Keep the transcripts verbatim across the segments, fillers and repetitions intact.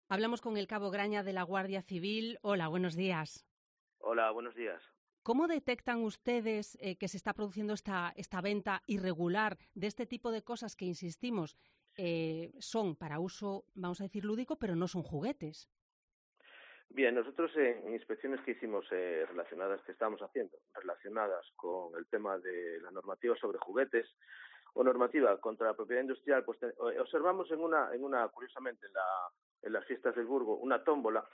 Hablamos con el cabo Graña de la Guardia Civil. Hola, buenos días. Hola, buenos días. ¿Cómo detectan ustedes eh, que se está produciendo esta, esta venta irregular de este tipo de cosas que, insistimos, eh, son para uso, vamos a decir, lúdico, pero no son juguetes? Bien, nosotros eh, en inspecciones que hicimos eh, relacionadas, que estamos haciendo, relacionadas con el tema de la normativa sobre juguetes o normativa contra la propiedad industrial, pues te, observamos en una, en una curiosamente, en, la, en las fiestas del Burgo, una tómbola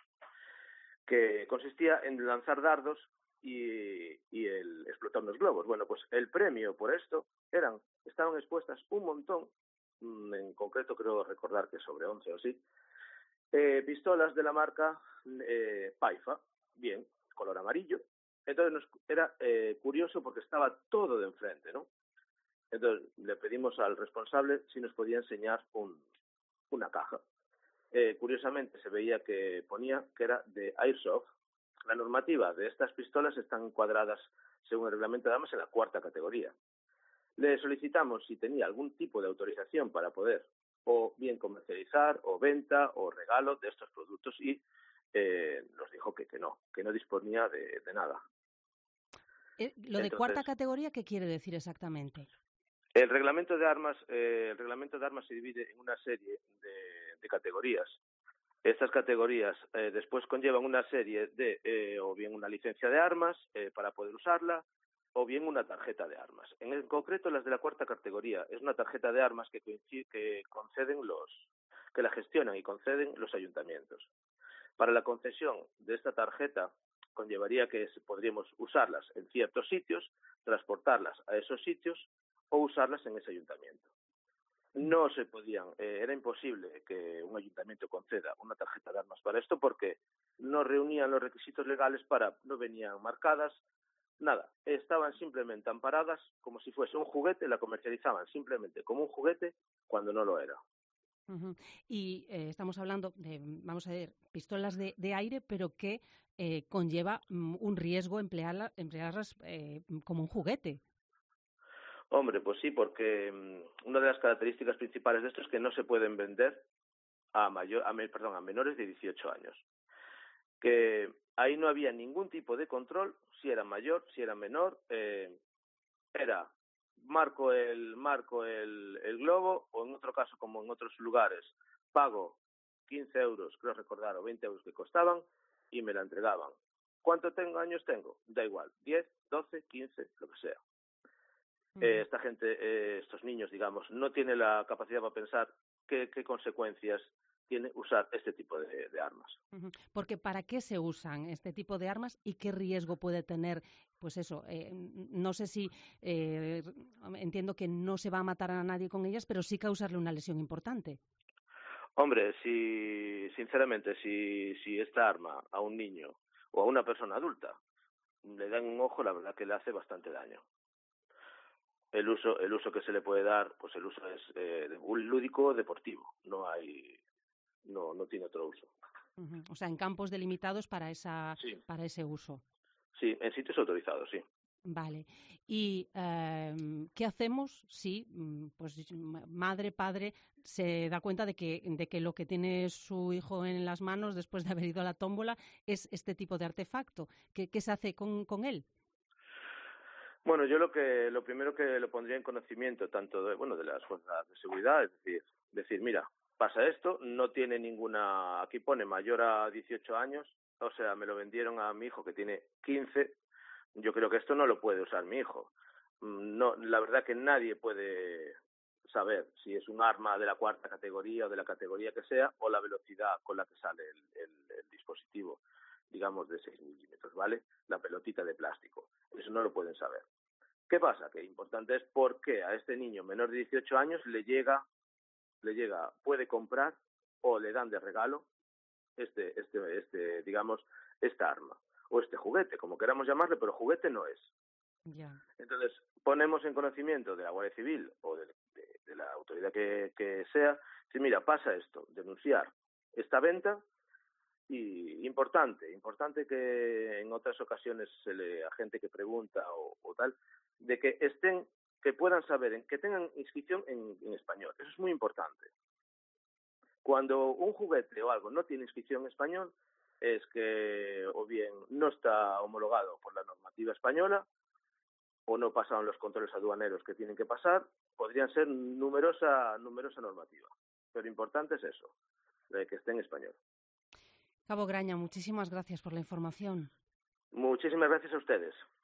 que consistía en lanzar dardos y, y el explotar unos globos. Bueno, pues el premio por esto eran, estaban expuestas un montón, en concreto creo recordar que sobre once o así, eh, pistolas de la marca eh, Paifa, bien, color amarillo. Entonces nos, era eh, curioso porque estaba todo de enfrente, ¿no? Entonces le pedimos al responsable si nos podía enseñar un, una caja. Eh, curiosamente se veía que ponía que era de Airsoft. La normativa de estas pistolas están encuadradas, según el reglamento de armas, en la cuarta categoría. Le solicitamos si tenía algún tipo de autorización para poder o bien comercializar o venta o regalo de estos productos y eh, nos dijo que, que no, que no disponía de, de nada. Eh, lo de Entonces, cuarta categoría, ¿qué quiere decir exactamente? el reglamento de armas, eh, el reglamento de armas se divide en una serie de, de categorías. Estas categorías eh, después conllevan una serie de, eh, o bien una licencia de armas eh, para poder usarla, o bien una tarjeta de armas. En el concreto, las de la cuarta categoría es una tarjeta de armas que, que conceden los, que la gestionan y conceden los ayuntamientos. Para la concesión de esta tarjeta conllevaría que podríamos usarlas en ciertos sitios, transportarlas a esos sitios o usarlas en ese ayuntamiento. No se podían, eh, era imposible que un ayuntamiento conceda una tarjeta de armas para esto porque no reunían los requisitos legales para, no venían marcadas, nada, estaban simplemente amparadas como si fuese un juguete, la comercializaban simplemente como un juguete cuando no lo era. Uh-huh. Y eh, estamos hablando de, vamos a ver, pistolas de, de aire, pero que eh, conlleva um, un riesgo emplearla, emplearlas eh, como un juguete. Hombre, pues sí, porque um, una de las características principales de esto es que no se pueden vender a mayor, a, perdón, a menores de dieciocho años. Que ahí no había ningún tipo de control, si era mayor, si era menor, eh, era marco el marco el, el globo, o en otro caso, como en otros lugares, pago quince euros, creo recordar, o veinte euros que costaban, y me la entregaban. ¿Cuánto tengo años tengo? Da igual, diez, doce, quince, lo que sea. Uh-huh. Eh, esta gente, eh, estos niños, digamos, no tiene la capacidad para pensar qué, qué consecuencias tiene usar este tipo de, de armas. Uh-huh. Porque ¿para qué se usan este tipo de armas y qué riesgo puede tener? Pues eso, eh, no sé si, eh, entiendo que no se va a matar a nadie con ellas, pero sí causarle una lesión importante. Hombre, si, sinceramente, si, si esta arma a un niño o a una persona adulta le dan un ojo, la verdad que le hace bastante daño. El uso, el uso que se le puede dar, pues el uso es eh, un lúdico deportivo, no hay, no, no tiene otro uso. Uh-huh. O sea, en campos delimitados para esa, sí. para ese uso. Sí, en sitios autorizados, sí. Vale. ¿Y eh, qué hacemos si, pues, madre, padre, se da cuenta de que, de que lo que tiene su hijo en las manos después de haber ido a la tómbola es este tipo de artefacto? ¿Qué, qué se hace con, con él? Bueno, yo lo que lo primero que lo pondría en conocimiento tanto de, bueno, de las fuerzas de seguridad, es decir, decir, mira, pasa esto, no tiene ninguna, aquí pone mayor a dieciocho años, o sea, me lo vendieron a mi hijo que tiene quince, yo creo que esto no lo puede usar mi hijo. No, la verdad que nadie puede saber si es un arma de la cuarta categoría o de la categoría que sea, o la velocidad con la que sale el, el, el dispositivo, digamos de seis milímetros, ¿vale? La pelotita de plástico. Eso no lo pueden saber. ¿Qué pasa? Que importante es por qué a este niño menor de dieciocho años le llega, le llega, puede comprar o le dan de regalo este, este, este, digamos, esta arma o este juguete, como queramos llamarle, pero juguete no es. Ya. Entonces, ponemos en conocimiento de la Guardia Civil o de, de, de la autoridad que, que sea, si mira, pasa esto, denunciar esta venta. Y importante, importante que en otras ocasiones se le a gente que pregunta o, o tal, de que estén, que puedan saber, que tengan inscripción en, en español. Eso es muy importante. Cuando un juguete o algo no tiene inscripción en español, es que o bien no está homologado por la normativa española, o no pasaron los controles aduaneros que tienen que pasar. Podrían ser numerosa, numerosa normativa. Pero importante es eso, de que esté en español. Cabo Graña, muchísimas gracias por la información. Muchísimas gracias a ustedes.